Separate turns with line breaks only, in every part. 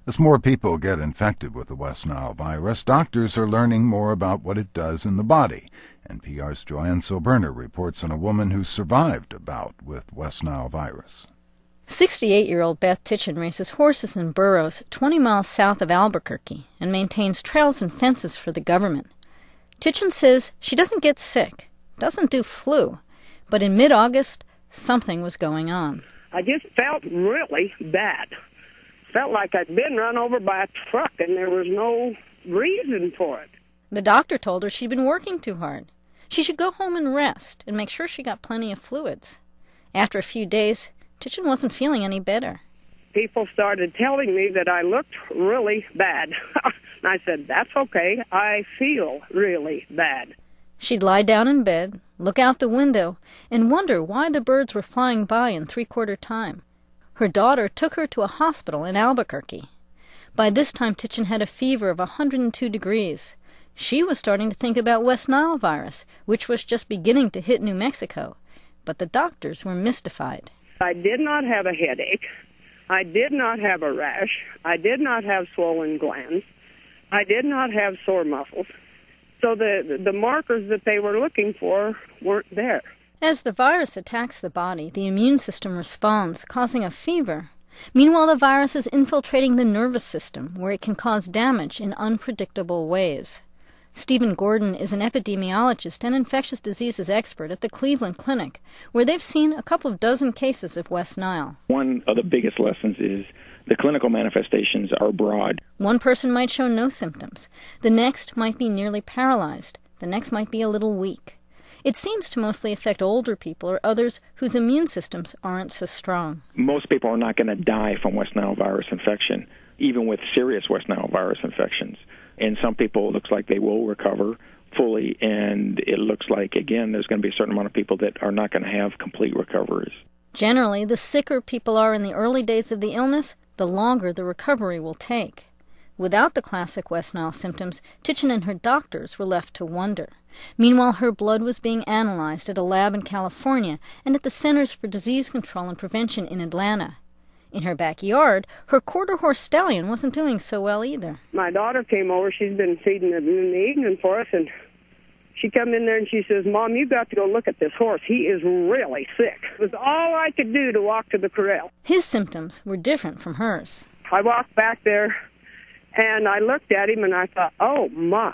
As more people get infected with the West Nile virus, doctors are learning more about what it does in the body. NPR's Joanne Silberner reports on a woman who survived a bout with West Nile virus.
68-year-old Beth Titchen races horses in burros 20 miles south of Albuquerque and maintains trails and fences for the government. Titchen says she doesn't get sick, doesn't do flu, but in mid-August, something was going on.
I just felt really bad. Felt like I'd been run over by a truck and there was no reason for it.
The doctor told her she'd been working too hard. She should go home and rest and make sure she got plenty of fluids. After a few days, Titchen wasn't feeling any better.
People started telling me that I looked really bad. And I said, that's okay. I feel really bad.
She'd lie down in bed, look out the window, and wonder why the birds were flying by in three-quarter time. Her daughter took her to a hospital in Albuquerque. By this time, Titchen had a fever of 102 degrees. She was starting to think about West Nile virus, which was just beginning to hit New Mexico. But the doctors were mystified.
I did not have a headache. I did not have a rash. I did not have swollen glands. I did not have sore muscles. So the markers that they were looking for weren't there.
As the virus attacks the body, the immune system responds, causing a fever. Meanwhile, the virus is infiltrating the nervous system, where it can cause damage in unpredictable ways. Stephen Gordon is an epidemiologist and infectious diseases expert at the Cleveland Clinic, where they've seen a couple of dozen cases of West Nile.
One of the biggest lessons is the clinical manifestations are broad.
One person might show no symptoms. The next might be nearly paralyzed. The next might be a little weak. It seems to mostly affect older people or others whose immune systems aren't so strong.
Most people are not going to die from West Nile virus infection, even with serious West Nile virus infections. And some people, it looks like they will recover fully, and it looks like, again, there's going to be a certain amount of people that are not going to have complete recoveries.
Generally, the sicker people are in the early days of the illness, the longer the recovery will take. Without the classic West Nile symptoms, Titchen and her doctors were left to wonder. Meanwhile, her blood was being analyzed at a lab in California and at the Centers for Disease Control and Prevention in Atlanta. In her backyard, her quarter-horse stallion wasn't doing so well either.
My daughter came over. She's been feeding it in the evening for us, and she come in there and she says, Mom, you got to go look at this horse. He is really sick. It was all I could do to walk to the corral.
His symptoms were different from hers.
I walked back there, and I looked at him, and I thought, oh, my.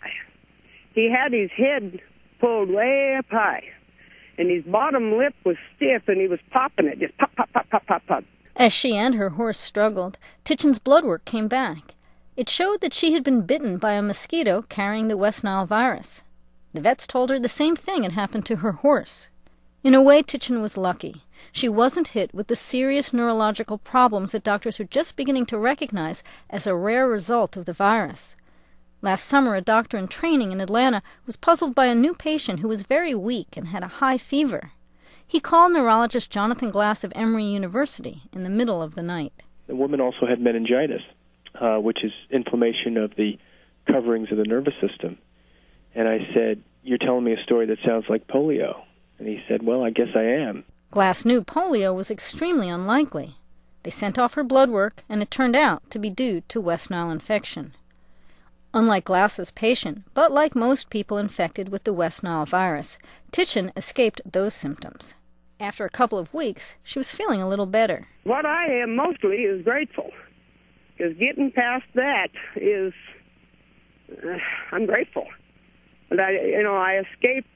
He had his head pulled way up high, and his bottom lip was stiff, and he was popping it, just pop, pop, pop, pop, pop, pop.
As she and her horse struggled, Titchen's blood work came back. It showed that she had been bitten by a mosquito carrying the West Nile virus. The vets told her the same thing had happened to her horse. In a way, Titchen was lucky. She wasn't hit with the serious neurological problems that doctors are just beginning to recognize as a rare result of the virus. Last summer, a doctor in training in Atlanta was puzzled by a new patient who was very weak and had a high fever. He called neurologist Jonathan Glass of Emory University in the middle of the night.
The woman also had meningitis, which is inflammation of the coverings of the nervous system. And I said, you're telling me a story that sounds like polio. And he said, well, I guess I am.
Glass knew polio was extremely unlikely. They sent off her blood work, and it turned out to be due to West Nile infection. Unlike Glass's patient, but like most people infected with the West Nile virus, Titchen escaped those symptoms. After a couple of weeks, she was feeling a little better.
What I am mostly is grateful, because getting past that is, I'm grateful. But I escaped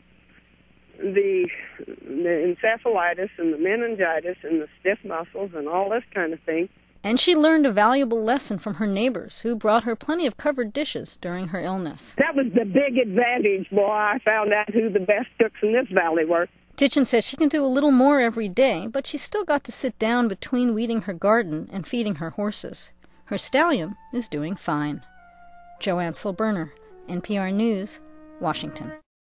the encephalitis and the meningitis and the stiff muscles and all this kind of thing.
And she learned a valuable lesson from her neighbors, who brought her plenty of covered dishes during her illness.
That was the big advantage, boy. I found out who the best cooks in this valley were.
Titchen says she can do a little more every day, but she's still got to sit down between weeding her garden and feeding her horses. Her stallion is doing fine. Joanne Silberner, NPR News, Washington.